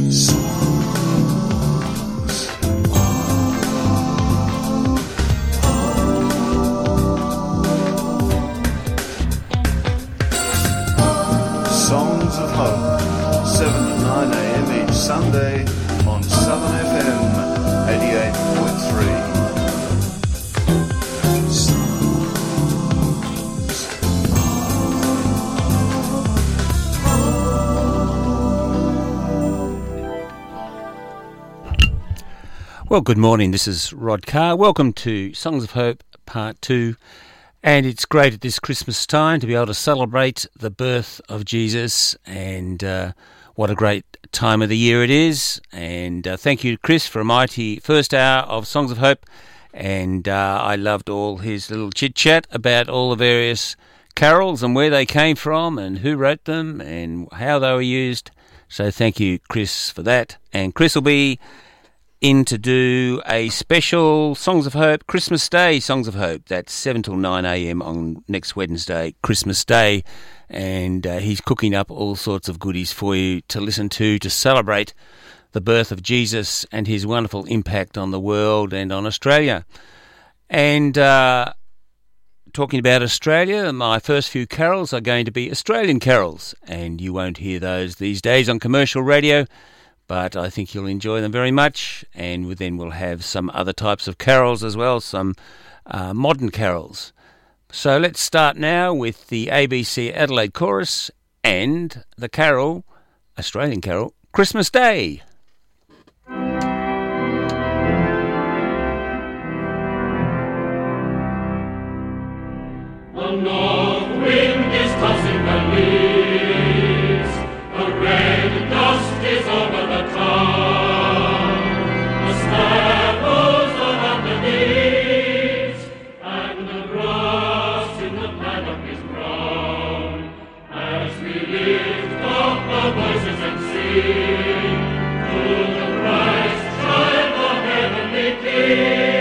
Songs of Hope, 7 to 9 a.m. each Sunday on Southern FM 88.3. Well, good morning. This is Rod Carr. Welcome to Songs of Hope Part 2. And it's great at this Christmas time to be able to celebrate the birth of Jesus, and what a great time of the year it is. And thank you, Chris, for a mighty first hour of Songs of Hope. And I loved all his little chit-chat about all the various carols and where they came from and who wrote them and how they were used. So thank you, Chris, for that. And Chris will be in to do a special Songs of Hope Christmas Day Songs of Hope. That's 7 till 9 a.m. on next Wednesday, Christmas Day, and he's cooking up all sorts of goodies for you to listen to celebrate the birth of Jesus and his wonderful impact on the world and on Australia. And talking about Australia, my first few carols are going to be Australian carols, and you won't hear those these days on commercial radio, but I think you'll enjoy them very much. And then we'll have some other types of carols as well, some modern carols. So let's start now with the ABC Adelaide Chorus and the carol, Australian carol, Christmas Day. The north wind is tossing the leaves, the red dust is over the town, the sparrows are on the leaves, and the grass in the paddock is brown, as we lift up our voices and sing to the Christ child, the heavenly King.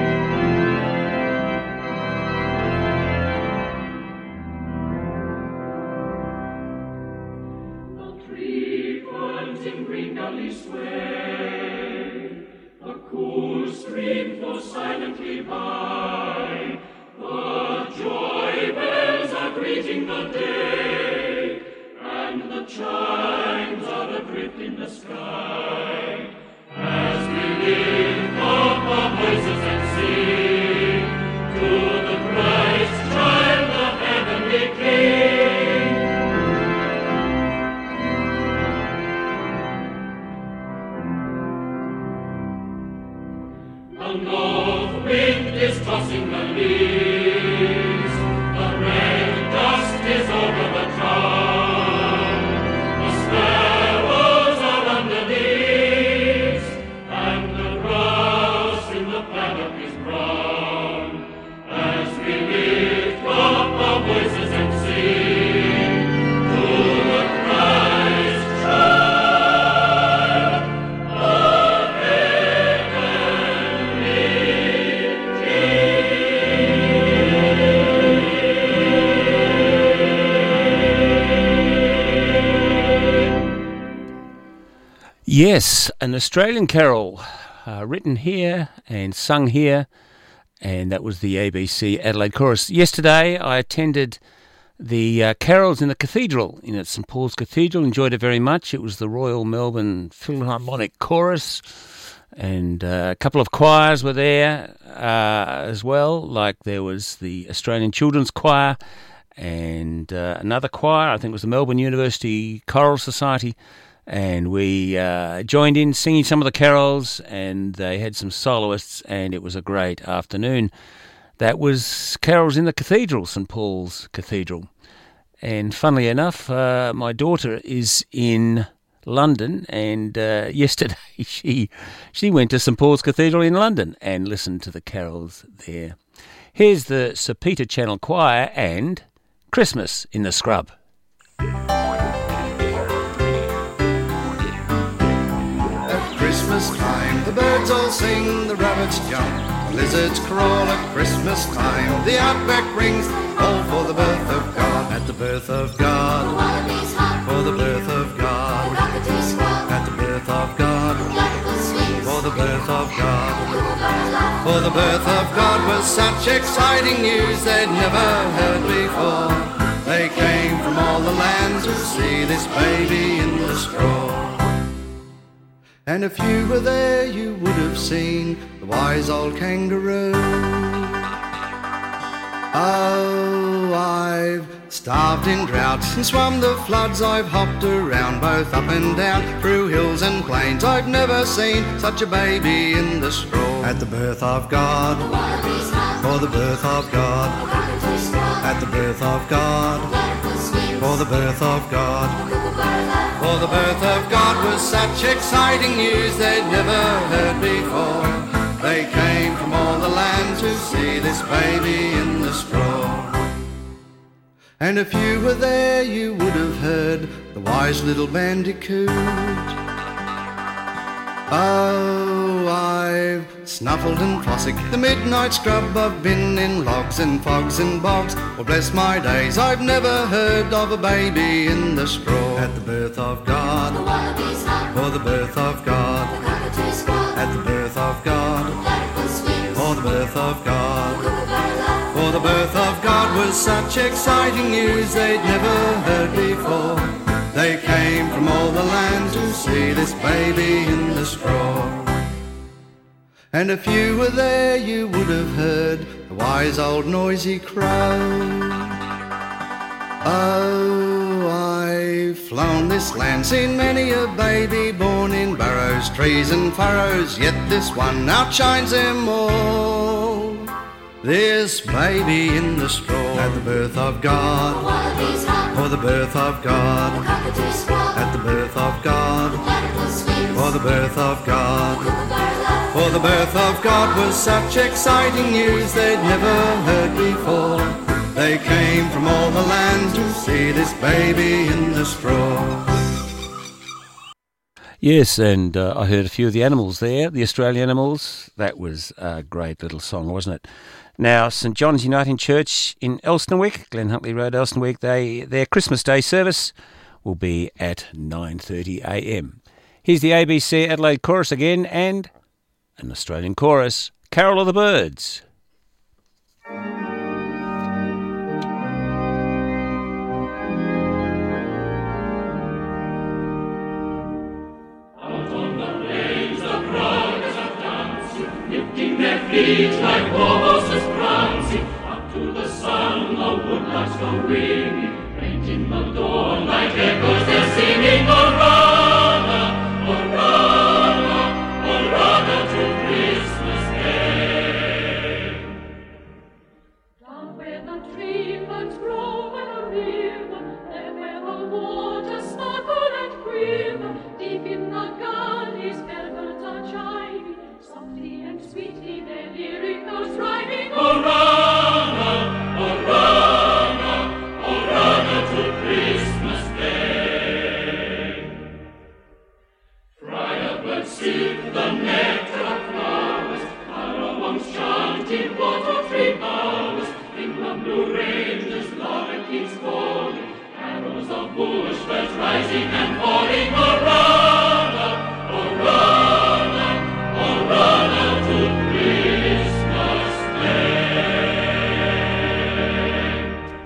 Sway, the cool stream flows silently by, the joy bells are greeting the day, and the chimes are adrift in the sky, as we lift up our voices and sing to the Christ child, the heavenly King. The north wind is tossing the leaves, the red dust is over the town, the sparrows are on the leaves, and the grass in the paddock is brown, as we lift up our voices and sing to the Christ child, the Yes, an Australian carol written here and sung here, and that was the ABC Adelaide Chorus. Yesterday I attended the carols in the cathedral, in at St Paul's Cathedral, enjoyed it very much. It was the Royal Melbourne Philharmonic Chorus, and a couple of choirs were there as well, like there was the Australian Children's Choir and another choir, I think it was the Melbourne University Choral Society. And we joined in singing some of the carols, and they had some soloists, and it was a great afternoon. That was carols in the cathedral, St Paul's Cathedral. And funnily enough, my daughter is in London, and yesterday she went to St Paul's Cathedral in London and listened to the carols there. Here's the Sir Peter Channel Choir and Christmas in the Scrub. Christmas time, the birds all sing, the rabbits jump, the lizards crawl at Christmas time. The outback rings, all for the birth of God. At the birth of God, The wallabies hop, for the birth of God, the rockatees squawk, at the birth of birth of God was such exciting news they'd never heard before. They came from all the lands to see this baby in the straw. And if you were there, you would have seen the wise old kangaroo. Oh, I've starved in droughts and swum the floods. I've hopped around both up and down through hills and plains. I've never seen such a baby in the straw. At the birth of God, for the birth of God, at the birth of God, for the birth of God, for the birth of God was such exciting news they'd never heard before. They came from all the land to see this baby in the straw. And if you were there, you would have heard the wise little bandicoot. Oh, I've snuffled and fossicked the midnight scrub. I've been in logs and fogs and bogs. Well, bless my days, I've never heard of a baby in the straw. At the birth of God, for the birth of God, at the birth of God, for the birth of God, for the birth of God was such exciting news they'd never heard before. They came from all the land to see this baby in the straw. And if you were there, you would have heard the wise old noisy crow. Oh, I've flown this land, seen many a baby born in burrows, trees and furrows, yet this one outshines them all. This baby in the straw. At the birth of God, for the birth of God, at the birth of God, for the birth of God, for the birth of God was such exciting news they'd never heard before. They came from all the lands to see this baby in the straw. Yes, and I heard a few of the animals there, the Australian animals. That was a great little song, wasn't it? Now, St John's Uniting Church in Elsternwick, Glen Huntly Road, Elsternwick, their Christmas Day service will be at 9:30 a.m. Here's the ABC Adelaide Chorus again and an Australian chorus, Carol of the Birds. Their feet like horses prancing, up to the sun the woodlarks go winging, painting the dawn like echoes they're singing. Hurrah, to Christmas Day. Down where the tree ferns grow by the river, there where the water sparkle and quiver, deep in the gullies bellbirds are chiming, softly and sweetly their lyric notes rhyming. Hurrah, to Christmas Day. Friar birds sing the nectar of flowers, carollers chanting water tree bowers, in the blue ranges larrikins calling, carols of bush birds rising and falling. Hurrah, to Christmas Day.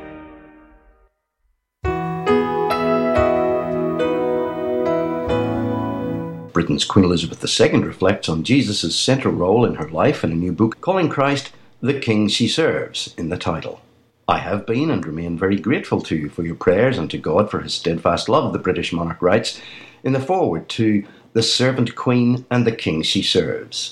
Britain's Queen Elizabeth II reflects on Jesus' central role in her life in a new book, calling Christ the King She Serves, in the title. I have been and remain very grateful to you for your prayers and to God for his steadfast love, the British monarch writes in the foreword to The Servant Queen and the King She Serves.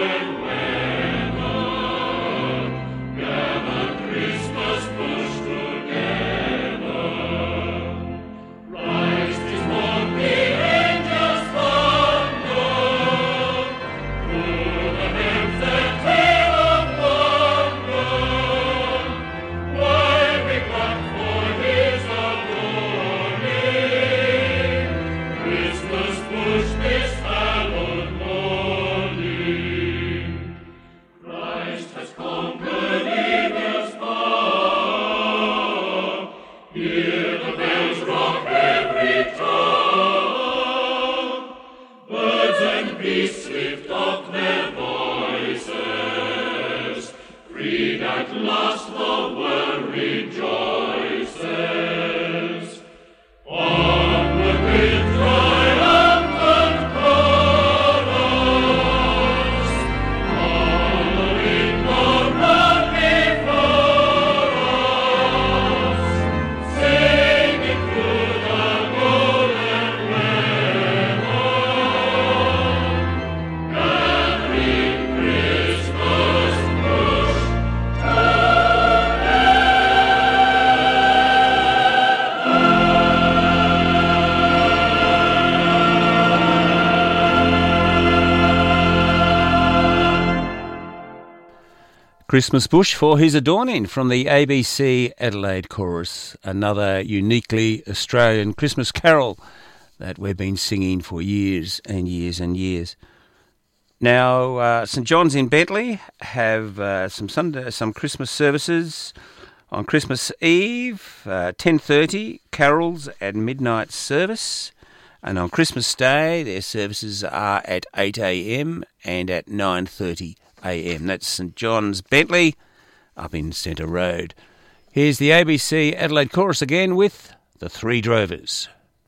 Christmas bush to Christmas Bush for his adorning from the ABC Adelaide Chorus, another uniquely Australian Christmas carol that we've been singing for years and years and years. Now, St John's in Bentley have some Christmas services on Christmas Eve, 10:30, carols at midnight service, and on Christmas Day their services are at 8 a.m. and at 9:30 a.m. That's St John's Bentley up in Centre Road. Here's the ABC Adelaide Chorus again with the Three Drovers.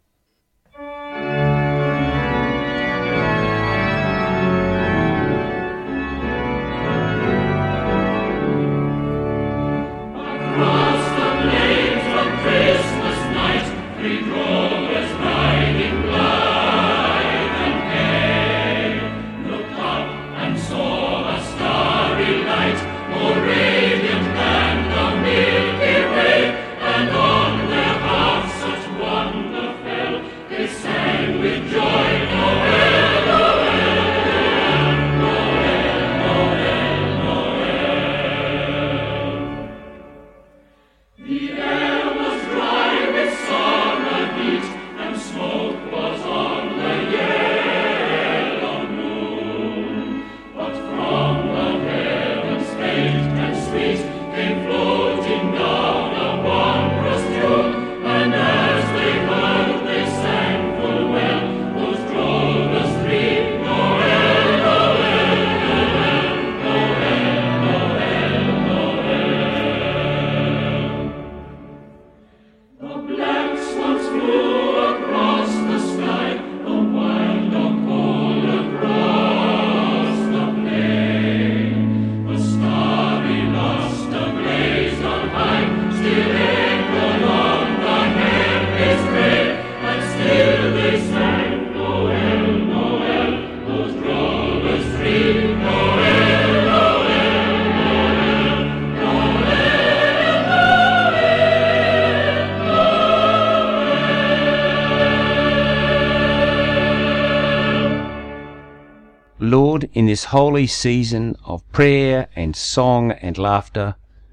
Lord, in this holy season of prayer and song and laughter,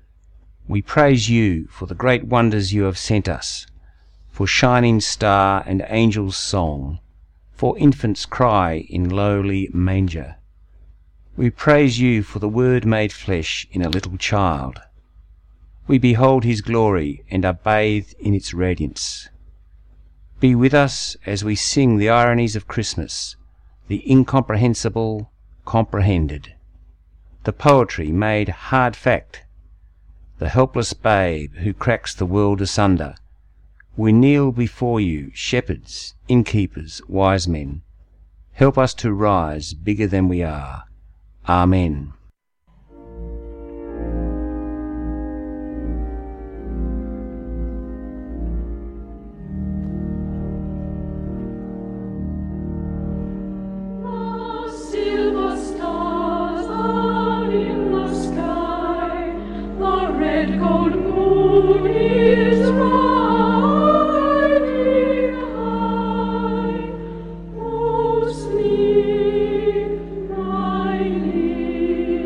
we praise you for the great wonders you have sent us, for shining star and angel's song, for infant's cry in lowly manger. We praise you for the Word made flesh in a little child. We behold his glory and are bathed in its radiance. Be with us as we sing the ironies of Christmas, the incomprehensible comprehended, the poetry made hard fact, the helpless babe who cracks the world asunder. We kneel before you, shepherds, innkeepers, wise men. Help us to rise bigger than we are. Amen. Sleep, my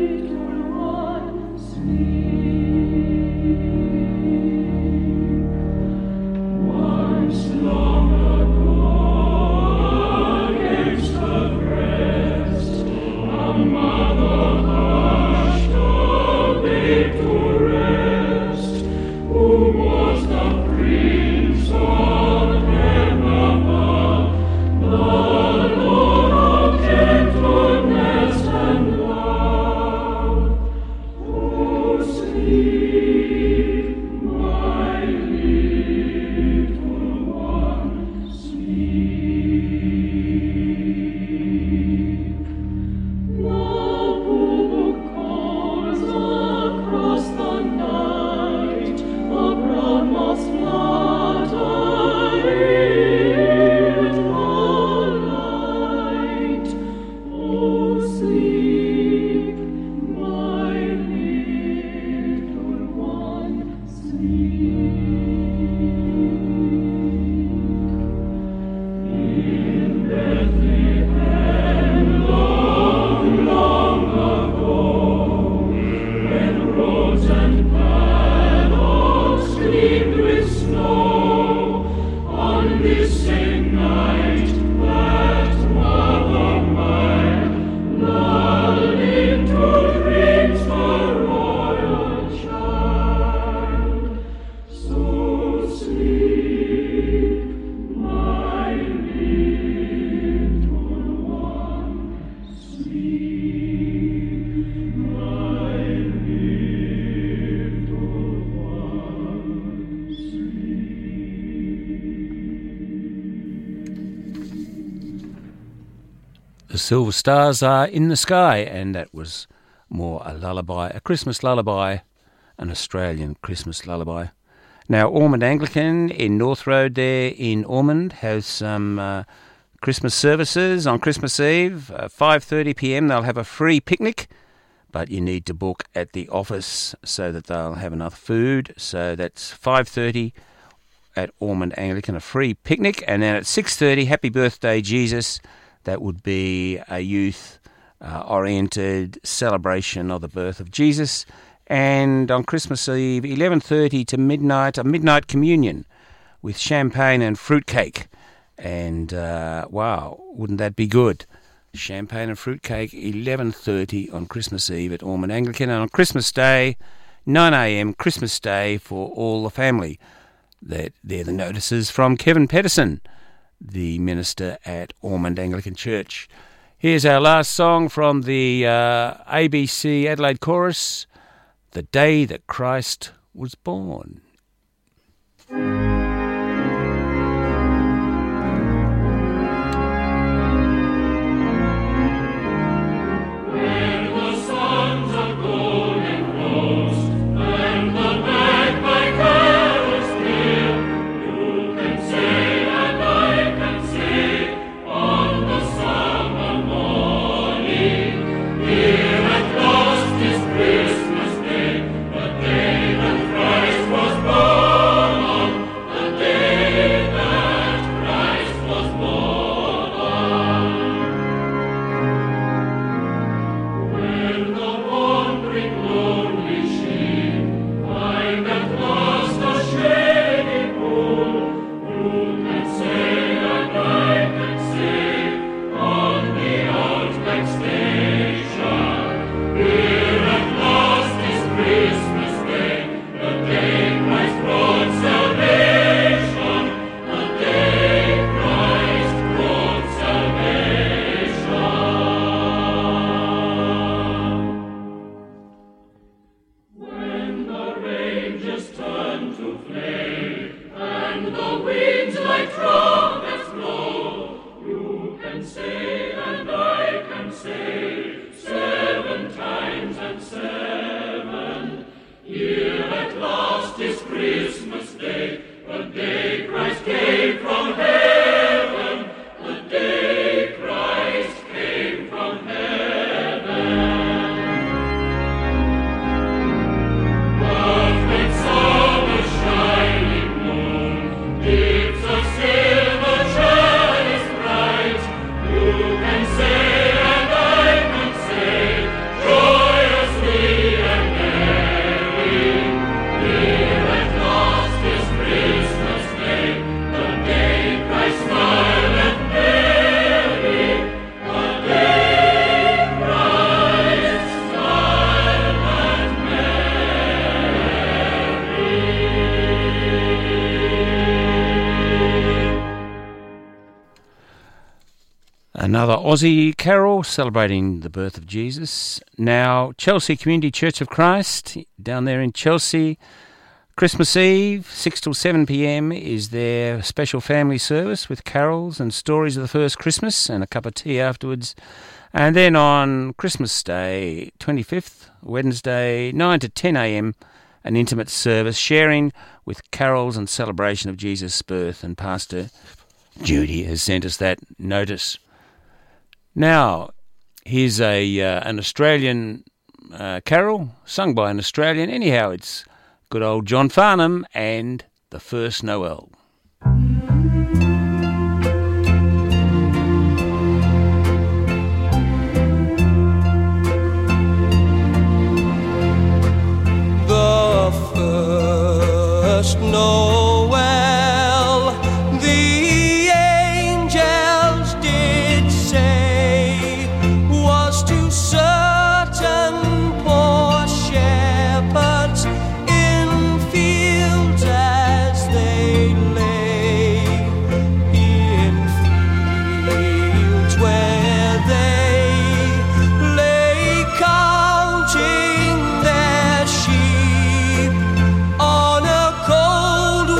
the silver stars are in the sky, and that was more a lullaby, a Christmas lullaby, an Australian Christmas lullaby. Now, Ormond Anglican in North Road there in Ormond has some Christmas services on Christmas Eve, 5:30pm. They'll have a free picnic, but you need to book at the office so that they'll have enough food. So that's 5:30 at Ormond Anglican, a free picnic. And then at 6:30, Happy Birthday Jesus. That would be a youth-oriented celebration of the birth of Jesus. And on Christmas Eve, 11:30 to midnight, a midnight communion with champagne and fruitcake. And, wow, wouldn't that be good? Champagne and fruitcake, 11:30 on Christmas Eve at Ormond Anglican. And on Christmas Day, 9am, Christmas Day for all the family. They're the notices from Kevin Pedersen, the minister at Ormond Anglican Church. Here's our last song from the ABC Adelaide Chorus, The Day That Christ Was Born. Another Aussie carol celebrating the birth of Jesus. Now, Chelsea Community Church of Christ, down there in Chelsea, Christmas Eve, 6 till 7pm, is their special family service with carols and stories of the first Christmas and a cup of tea afterwards. And then on Christmas Day, 25th, Wednesday, 9 to 10am, an intimate service sharing with carols and celebration of Jesus' birth. And Pastor Judy has sent us that notice. Now, here's an Australian carol, sung by an Australian. Anyhow, it's good old John Farnham and The First Noel. The first Noel, the angels did say, was to certain poor shepherds in fields as they lay, in fields where they lay counting their sheep on a cold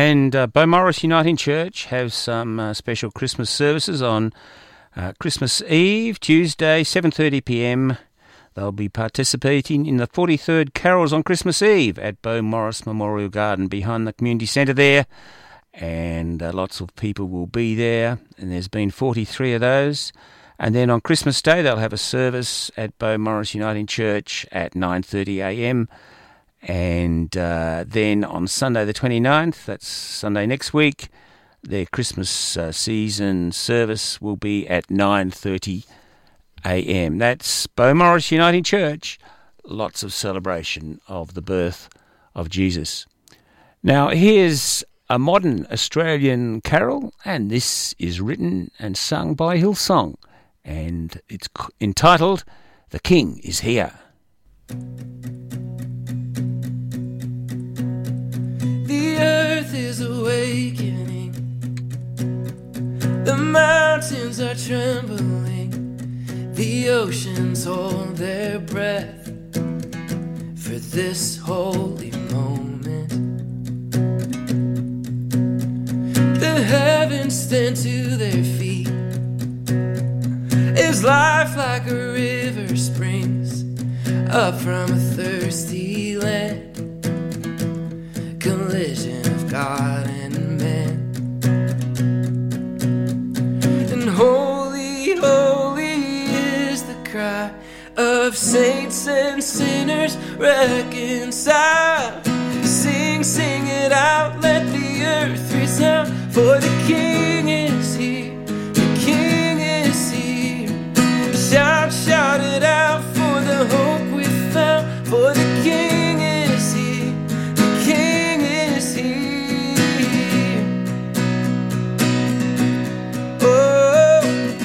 And Beaumaris Uniting Church have some special Christmas services on Christmas Eve, Tuesday, 7:30pm. They'll be participating in the 43rd Carols on Christmas Eve at Beaumaris Memorial Garden behind the community centre there. And lots of people will be there, and there's been 43 of those. And then on Christmas Day, they'll have a service at Beaumaris Uniting Church at 9:30am. And then on Sunday the 29th, that's Sunday next week, their Christmas season service will be at 9:30am. That's Beaumaris Uniting Church. Lots of celebration of the birth of Jesus. Now here's a modern Australian carol, and this is written and sung by Hillsong, and it's entitled "The King is Here." The earth is awakening, the mountains are trembling, the oceans hold their breath for this holy moment. The heavens stand to their feet as life like a river springs up from a thirsty land. Collision of God and man. And holy, holy is the cry of saints and sinners reconciled. Sing, sing it out, let the earth resound, for the King is here, the King is here. Shout, shout it out for the hope we found, for the King is here, the King is here. Oh,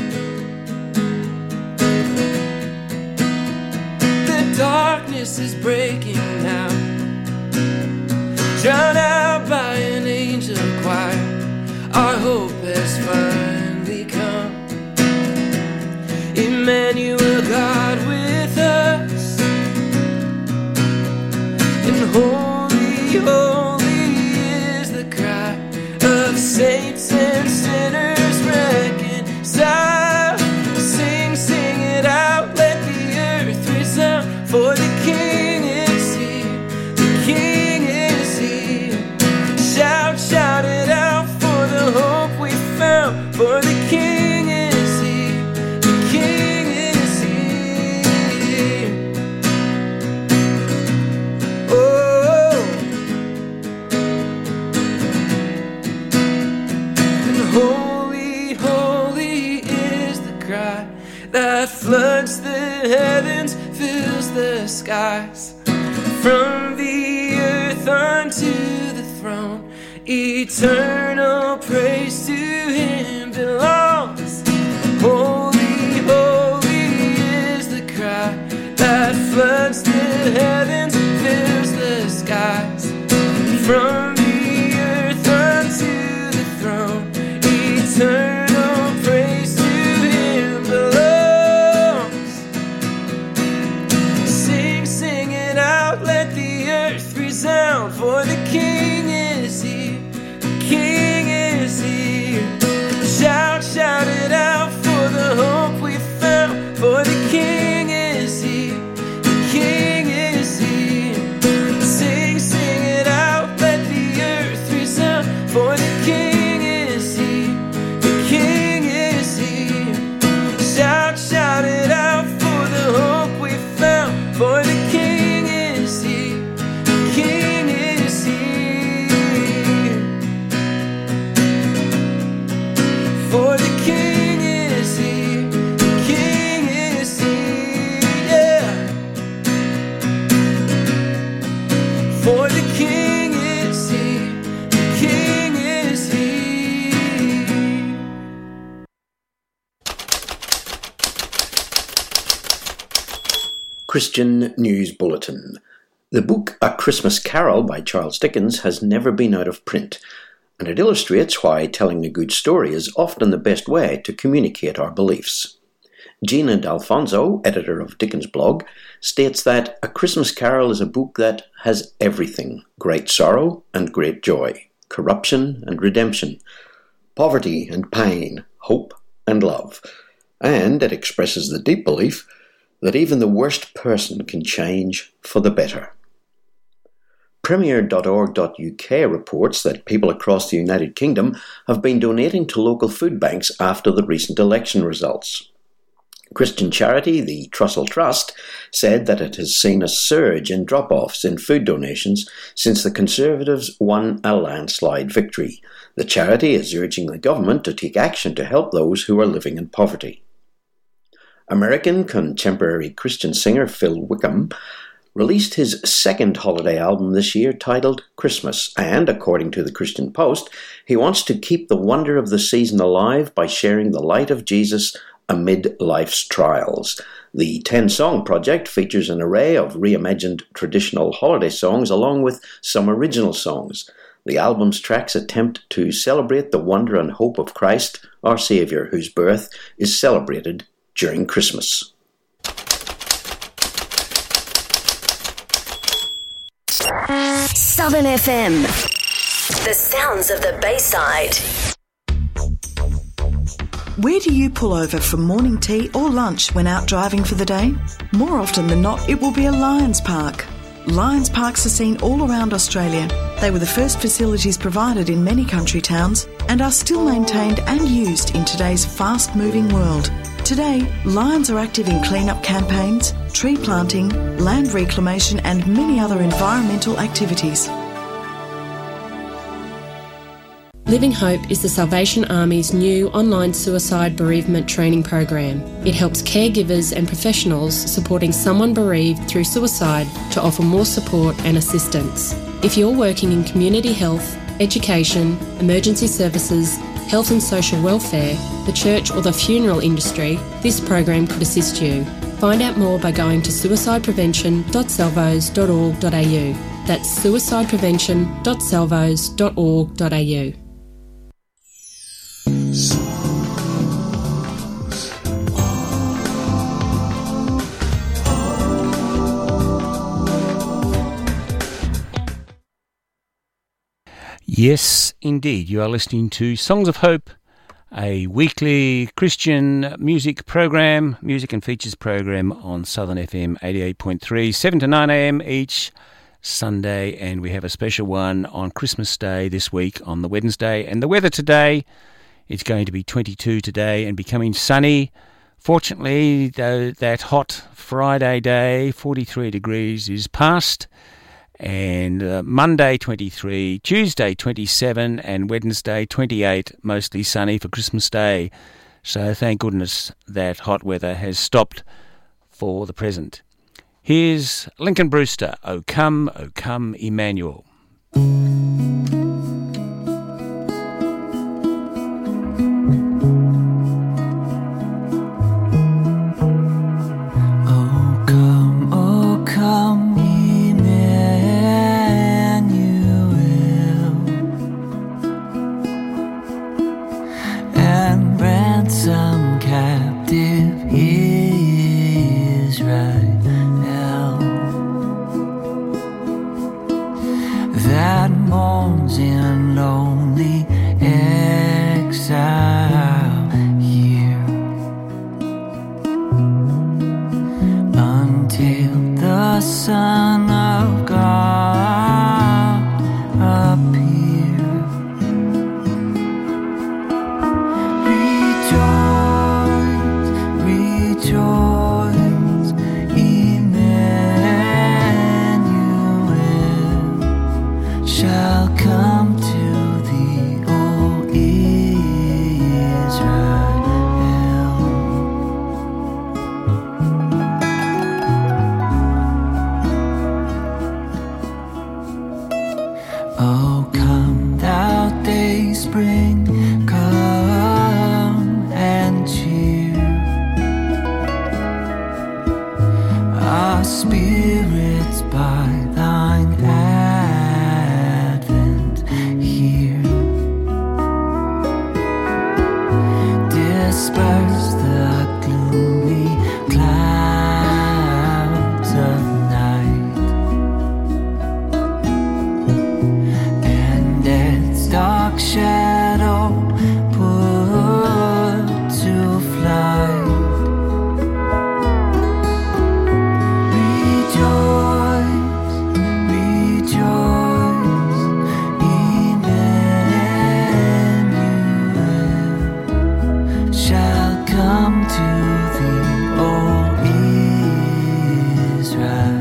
the darkness is breaking now, drowned out by an angel choir. Our hope has finally come. Emmanuel, God with us. And holy, holy is the cry of saints and sinners reconciled. Sing, sing it out, let the earth resound, for the King is here, the King is here. Shout, shout it out for the hope we found, for the King is here, the King is here. Oh, and holy, holy is the cry that floods the heavens, fills the skies. From the earth unto the throne, eternal praise to Him belongs. Holy, holy is the cry that floods the heavens, fills the skies. From the earth unto the throne, eternal praise to Him belongs. Sing, sing it out, let the earth resound, for the King is here, the King is here. Shout, shout it out for the hope we found, for the King is here, the King is here. Sing, sing it out, let the earth resound, for the King is here, the King is here. Shout, shout it out for the hope we found, for the King is here, the King is here. For the King is here, the King is here, yeah. For the King is here, the King is here. Christian News Bulletin. The book A Christmas Carol by Charles Dickens has never been out of print, and it illustrates why telling a good story is often the best way to communicate our beliefs. Gina D'Alfonso, editor of Dickens blog, states that A Christmas Carol is a book that has everything, great sorrow and great joy. corruption and redemption, poverty and pain, hope and love, and it expresses the deep belief that even the worst person can change for the better. Premier.org.uk reports that people across the United Kingdom have been donating to local food banks after the recent election results. Christian charity, the Trussell Trust, said that it has seen a surge in drop-offs in food donations since the Conservatives won a landslide victory. The charity is urging the government to take action to help those who are living in poverty. American contemporary Christian singer Phil Wickham released his second holiday album this year titled Christmas, and, according to the Christian Post, he wants to keep the wonder of the season alive by sharing the light of Jesus amid life's trials. The 10-song project features an array of reimagined traditional holiday songs along with some original songs. The album's tracks attempt to celebrate the wonder and hope of Christ, our Saviour, whose birth is celebrated during Christmas. Southern FM. The sounds of the Bayside. Where do you pull over for morning tea or lunch when out driving for the day? More often than not, it will be a Lions Park. Lions Parks are seen all around Australia. They were the first facilities provided in many country towns and are still maintained and used in today's fast-moving world. Today, Lions are active in clean-up campaigns, tree planting, land reclamation and many other environmental activities. Living Hope is the Salvation Army's new online suicide bereavement training program. It helps caregivers and professionals supporting someone bereaved through suicide to offer more support and assistance. If you're working in community health, education, emergency services, health and social welfare, the church or the funeral industry, this program could assist you. Find out more by going to suicideprevention.salvos.org.au. That's suicideprevention.salvos.org.au. Yes, indeed. You are listening to Songs of Hope, a weekly Christian music program, music and features program on Southern FM 88.3, 7 to 9 a.m. each Sunday, and we have a special one on Christmas Day this week on the Wednesday. And the weather today, it's going to be 22 today and becoming sunny. Fortunately, though, that hot Friday day, 43 degrees, is past. And Monday 23, Tuesday 27 and Wednesday 28, mostly sunny for Christmas Day. So thank goodness that hot weather has stopped for the present. Here's Lincoln Brewster, O Come, Emmanuel. thee, O Israel.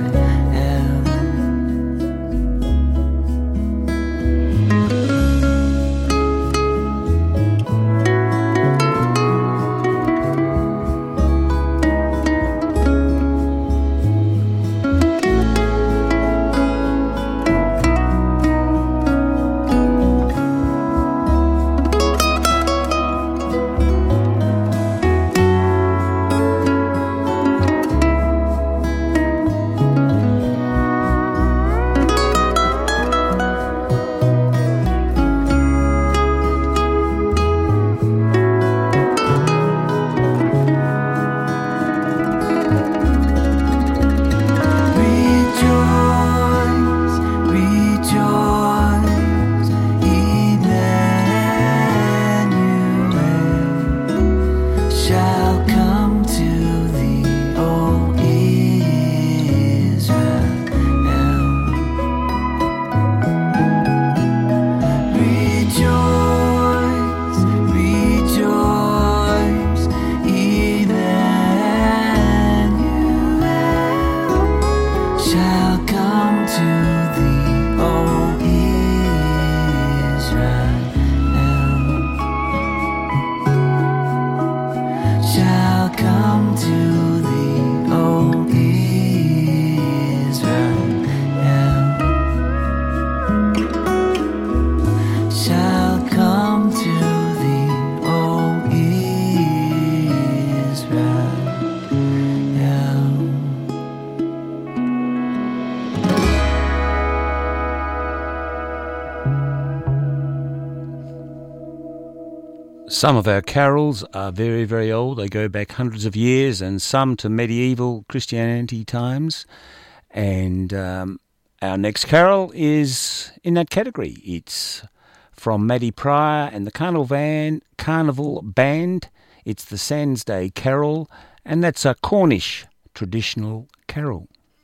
Some of our carols are very, very old. They go back hundreds of years, and some to medieval Christianity times. And our next carol is in that category. It's from Maddie Pryor and the Carnival Band. It's the Sands Day Carol, and that's a Cornish traditional carol.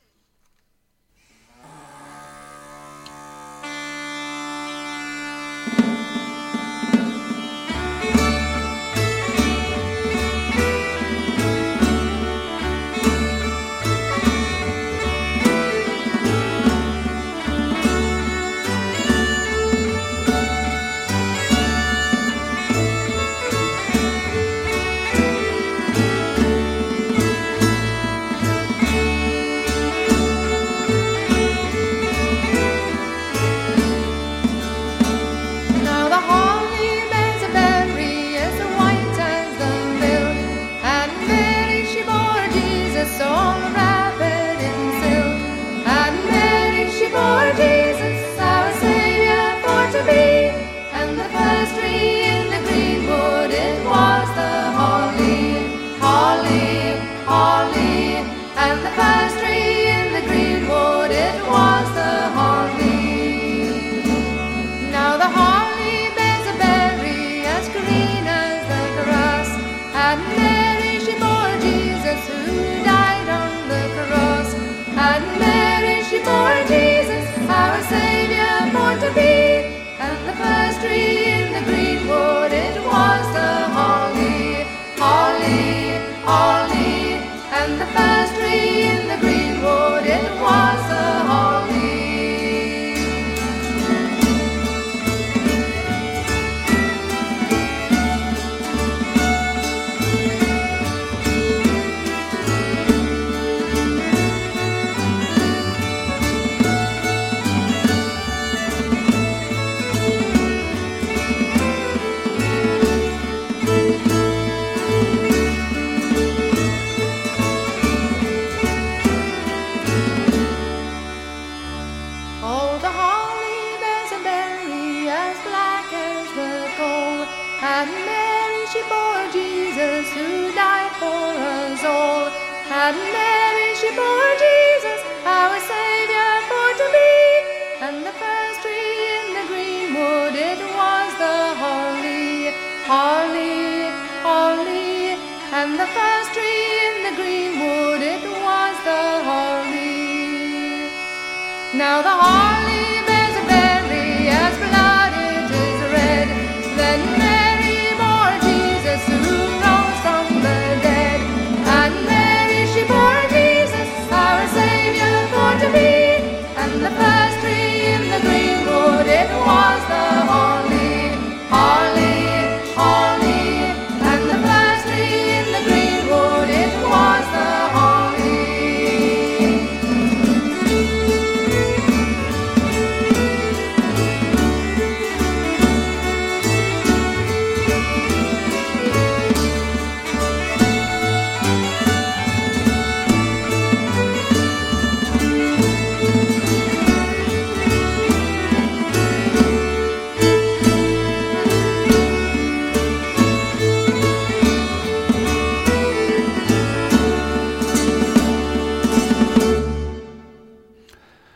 Now the Harley bears a berry as blood it is red. Then Mary bore Jesus who rose from the dead.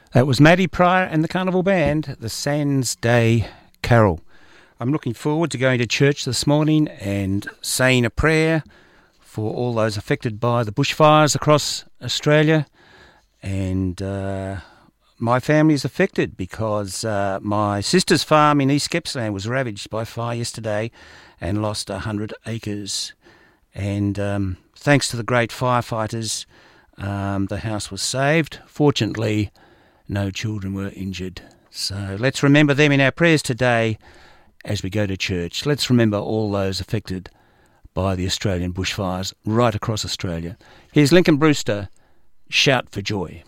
That was Maddie Pryor and the Carnival Band, the Sands Day Carol. I'm looking forward to going to church this morning and saying a prayer for all those affected by the bushfires across Australia. And my family is affected because my sister's farm in East Gippsland was ravaged by fire yesterday and lost 100 acres. And thanks to the great firefighters, the house was saved. Fortunately, no children were injured. So let's remember them in our prayers today as we go to church. Let's remember all those affected by the Australian bushfires right across Australia. Here's Lincoln Brewster, Shout for Joy.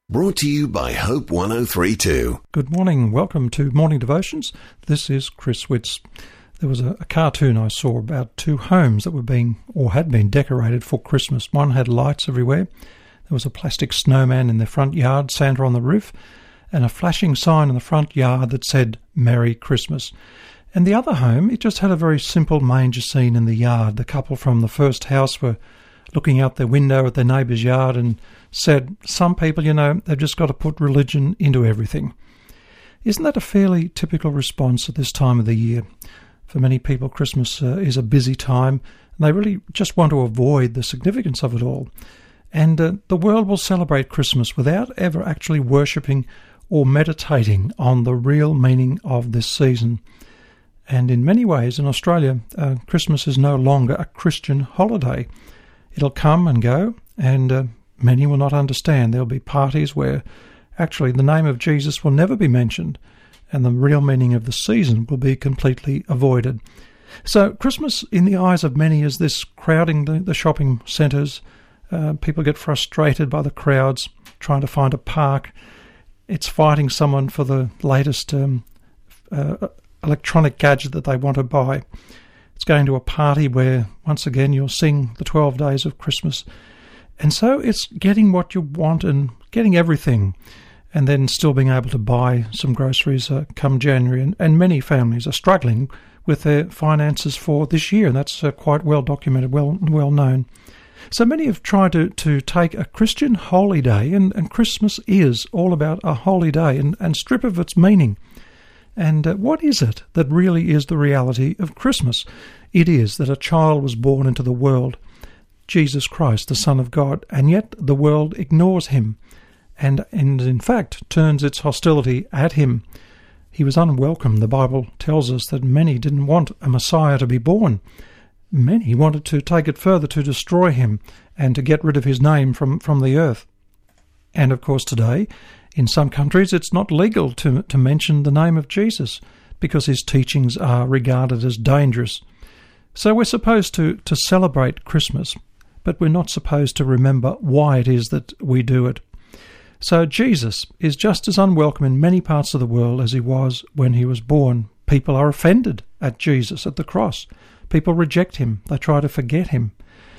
Brought to you by Hope 1032. Good morning. Welcome to Morning Devotions. This is Chris Witts. There was a cartoon I saw about two homes that were had been decorated for Christmas. One had lights everywhere. There was a plastic snowman in the front yard, Santa on the roof, and a flashing sign in the front yard that said Merry Christmas. And the other home, it just had a very simple manger scene in the yard. The couple from the first house were looking out their window at their neighbour's yard and said, some people, they've just got to put religion into everything. Isn't that a fairly typical response at this time of the year? For many people, Christmas is a busy time, and they really just want to avoid the significance of it all. And the world will celebrate Christmas without ever actually worshipping or meditating on the real meaning of this season. And in many ways, in Australia, Christmas is no longer a Christian holiday. It'll come and go, and many will not understand. There'll be parties where actually the name of Jesus will never be mentioned, and the real meaning of the season will be completely avoided. So Christmas, in the eyes of many, is this crowding the shopping centres. People get frustrated by the crowds trying to find a park. It's fighting someone for the latest electronic gadget that they want to buy. It's going to a party where, once again, you'll sing the 12 days of Christmas. And so it's getting what you want and getting everything, and then still being able to buy some groceries come January. And many families are struggling with their finances for this year, and that's quite well documented, well known. So many have tried to take a Christian holy day, and Christmas is all about a holy day, and strip of its meaning. And what is it that really is the reality of Christmas? It is that a child was born into the world, Jesus Christ, the Son of God, and yet the world ignores him and in fact turns its hostility at him. He was unwelcome. The Bible tells us that many didn't want a Messiah to be born. Many wanted to take it further, to destroy him and to get rid of his name from the earth. And of course today, in some countries, it's not legal to mention the name of Jesus because his teachings are regarded as dangerous. So we're supposed to celebrate Christmas, but we're not supposed to remember why it is that we do it. So Jesus is just as unwelcome in many parts of the world as he was when he was born. People are offended at Jesus at the cross. People reject him. They try to forget him.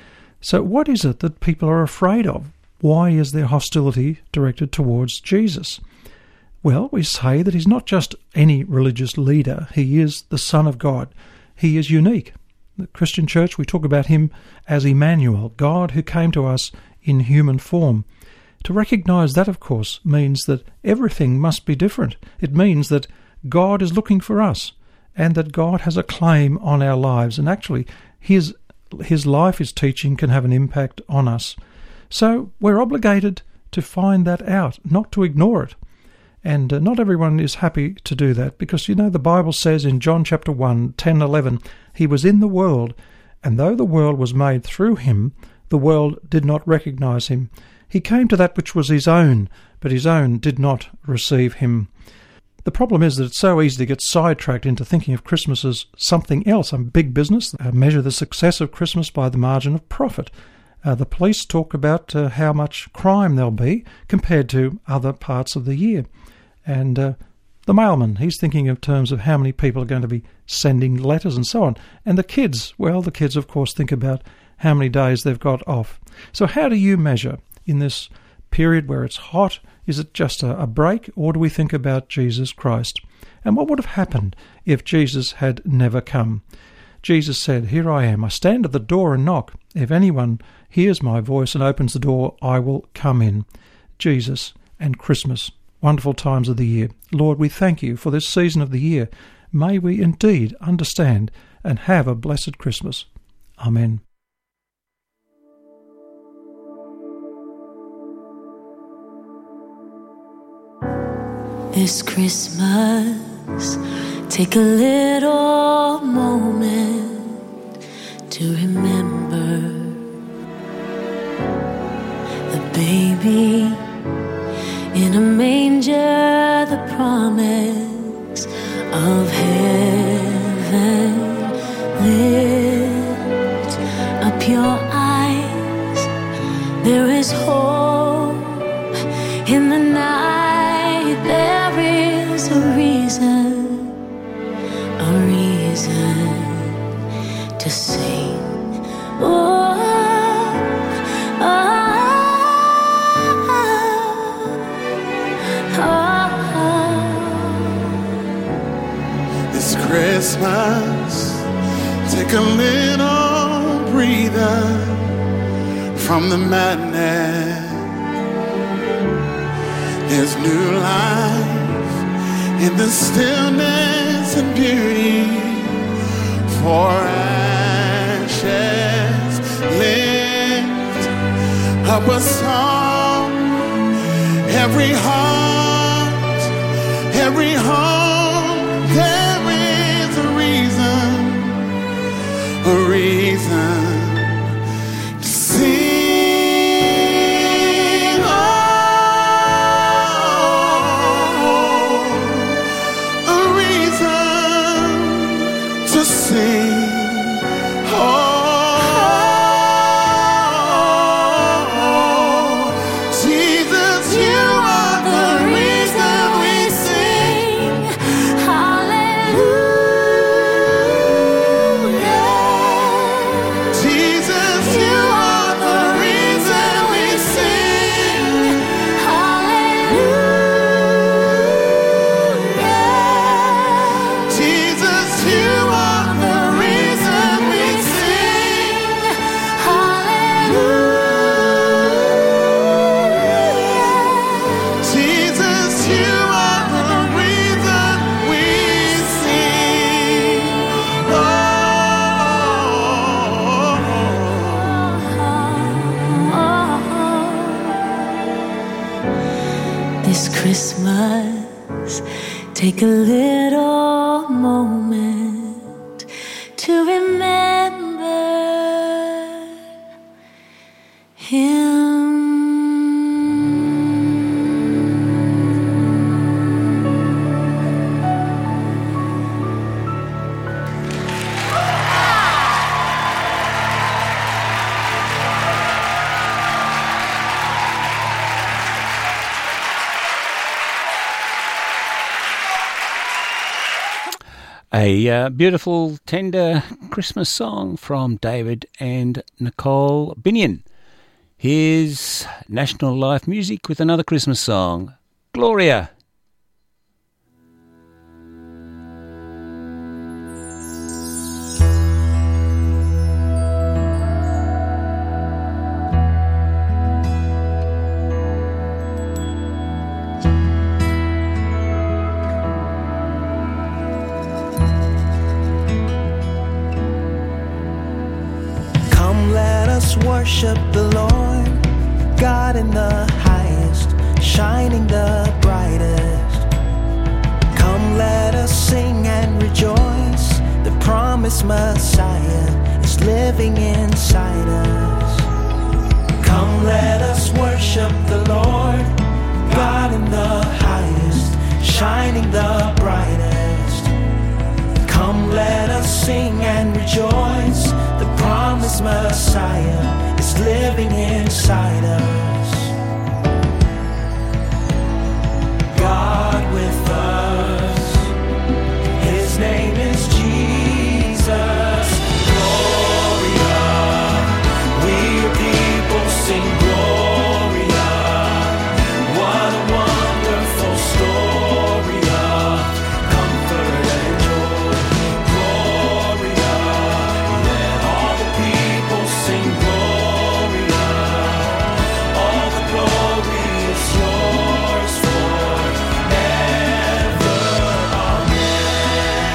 So what is it that people are afraid of? Why is their hostility directed towards Jesus? Well, we say that he's not just any religious leader. He is the Son of God. He is unique. The Christian Church, we talk about him as Emmanuel, God who came to us in human form. To recognise that, of course, means that everything must be different. It means that God is looking for us and that God has a claim on our lives. And actually, his life, his teaching can have an impact on us. So we're obligated to find that out, not to ignore it. And not everyone is happy to do that because, the Bible says in John chapter 1, 10, 11, he was in the world, and though the world was made through him, the world did not recognize him. He came to that which was his own, but his own did not receive him. The problem is that it's so easy to get sidetracked into thinking of Christmas as something else, a big business, measure the success of Christmas by the margin of profit. The police talk about how much crime there'll be compared to other parts of the year. And the mailman, he's thinking in terms of how many people are going to be sending letters and so on. And the kids, of course, think about how many days they've got off. So how do you measure in this period where it's hot? Is it just a break, or do we think about Jesus Christ? And what would have happened if Jesus had never come? Jesus said, "Here I am. I stand at the door and knock. If anyone hears my voice and opens the door, I will come in." Jesus and Christmas, wonderful times of the year. Lord, we thank you for this season of the year. May we indeed understand and have a blessed Christmas. Amen. This Christmas, take a little moment to remember the baby in a manger, the promise of heaven. Lift up your eyes, there is hope in In the night there is a reason to sing. Oh, oh, oh, oh. This Christmas, take a little breather from the madness. There's new life in the stillness and beauty. For ashes lift up a song. Every heart, every home, there is a reason to sing. Oh, a reason to sing. Christmas, take a little moment to remember Him. A beautiful, tender Christmas song from David and Nicole Binion. Here's National Life Music with another Christmas song, Gloria. Worship the Lord, God in the highest, shining the brightest. Come, let us sing and rejoice. The promised Messiah is living inside us. Come, let us worship the Lord, God in the highest, shining the brightest. Come, let us sing and rejoice. The promised Messiah is living inside us. God with us, His name is Jesus. Gloria, we your people sing Gloria. What a wonderful story of comfort and joy. Gloria, let all the people sing Gloria. All the glory is yours forever. Amen.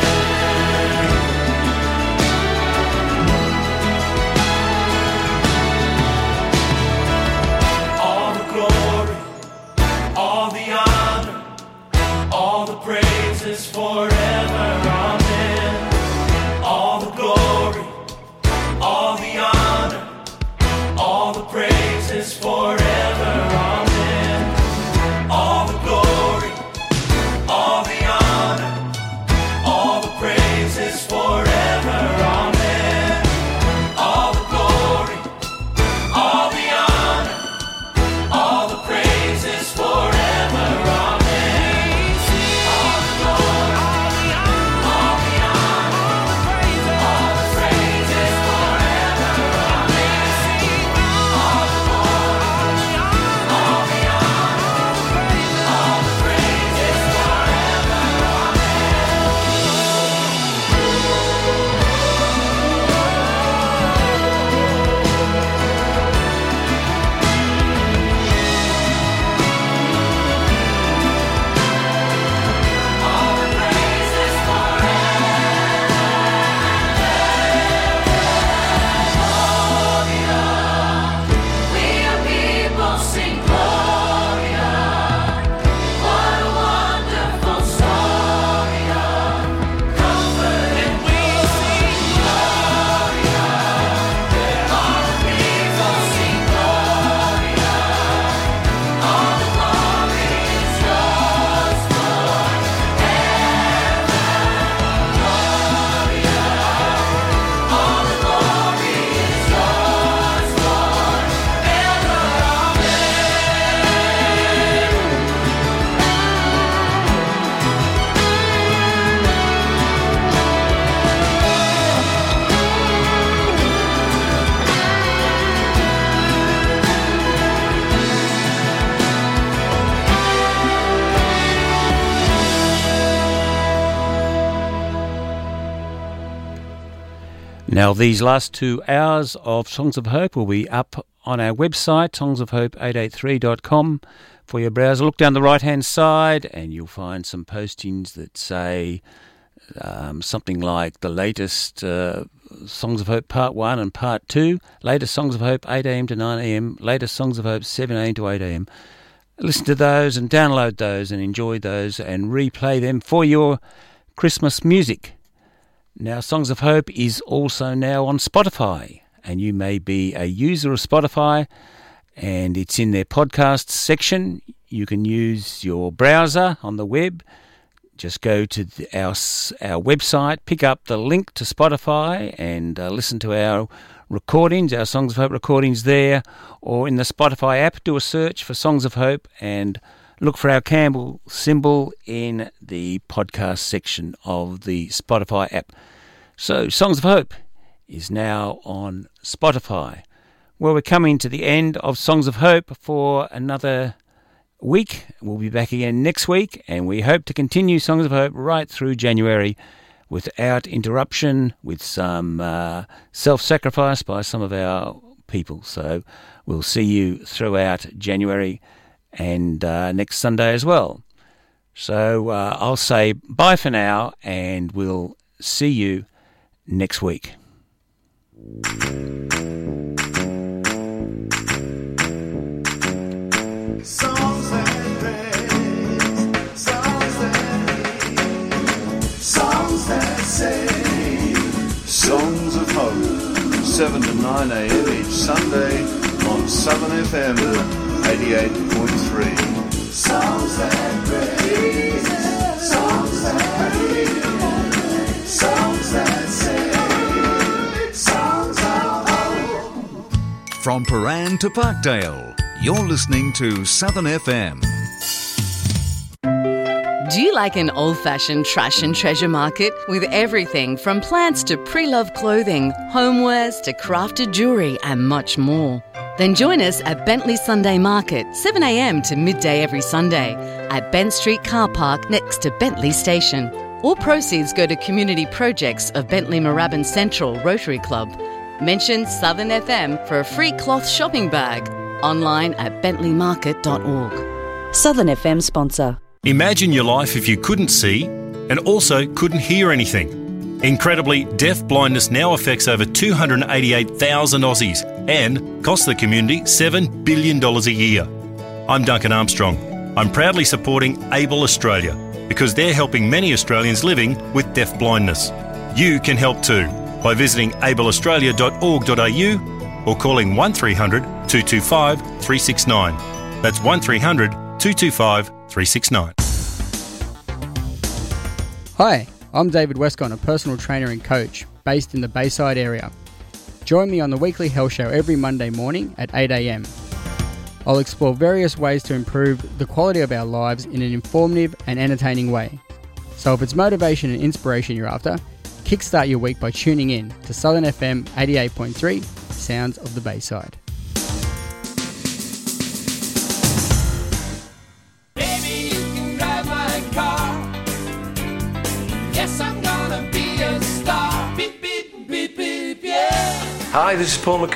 All the glory, all the honor, all the praises forever. Amen. All the glory, all the honor, all the praises forever. Amen. All the glory, all the honor, all the praises forever. Amen. All the glory, all the honor, all the praises forever. Now, these last 2 hours of Songs of Hope will be up on our website, songsofhope883.com, for your browser. Look down the right-hand side and you'll find some postings that say something like the latest Songs of Hope Part 1 and Part 2, latest Songs of Hope 8 a.m. to 9 a.m, latest Songs of Hope 7 a.m. to 8 a.m. Listen to those and download those and enjoy those and replay them for your Christmas music. Now, Songs of Hope is also now on Spotify, and you may be a user of Spotify, and it's in their podcasts section. You can use your browser on the web. Just go to our website, pick up the link to Spotify, and listen to our recordings, our Songs of Hope recordings there, or in the Spotify app, do a search for Songs of Hope and look for our Campbell symbol in the podcast section of the Spotify app. So, Songs of Hope is now on Spotify. Well, we're coming to the end of Songs of Hope for another week. We'll be back again next week, and we hope to continue Songs of Hope right through January without interruption, with some self-sacrifice by some of our people. So, we'll see you throughout January and next Sunday as well. So I'll say bye for now, and we'll see you next week. Songs that praise, songs that heal, songs that save. Songs of Hope, 7 to 9 a.m. each Sunday on Southern FM 88.3. Songs that praise, songs that heal, songs that save, songs of hope. From Paran to Parkdale, you're listening to Southern FM. Do you like an old-fashioned trash and treasure market with everything from plants to pre-loved clothing, homewares to crafted jewellery and much more? Then join us at Bentley Sunday Market, 7 a.m. to midday every Sunday at Bent Street Car Park next to Bentley Station. All proceeds go to community projects of Bentley Moorabbin Central Rotary Club. Mention Southern FM for a free cloth shopping bag. Online at bentleymarket.org. Southern FM sponsor. Imagine your life if you couldn't see and also couldn't hear anything. Incredibly, deaf blindness now affects over 288,000 Aussies and costs the community $7 billion a year. I'm Duncan Armstrong. I'm proudly supporting Able Australia because they're helping many Australians living with deaf blindness. You can help too by visiting ableaustralia.org.au or calling 1300 225 369. That's 1300 225 369. Hi, I'm David Westcott, a personal trainer and coach based in the Bayside area. Join me on the weekly health show every Monday morning at 8 a.m. I'll explore various ways to improve the quality of our lives in an informative and entertaining way. So if it's motivation and inspiration you're after, kickstart your week by tuning in to Southern FM 88.3, Sounds of the Bayside. Baby, you can drive my car. Yes, I'm gonna be a star. Beep, beep, beep, beep, yeah. Hi, this is Paul McCartney.